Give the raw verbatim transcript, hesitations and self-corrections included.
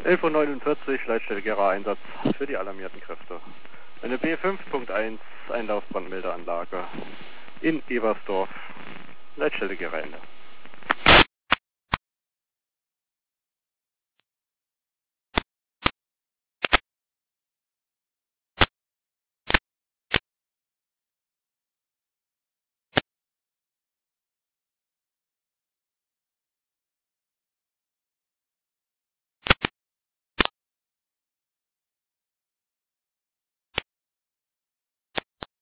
elf Uhr neunundvierzig, Leitstelle Gera, Einsatz für die alarmierten Kräfte. Eine B fünf Punkt eins Einlaufbrandmeldeanlage in Ebersdorf, Leitstelle Gera, Ende.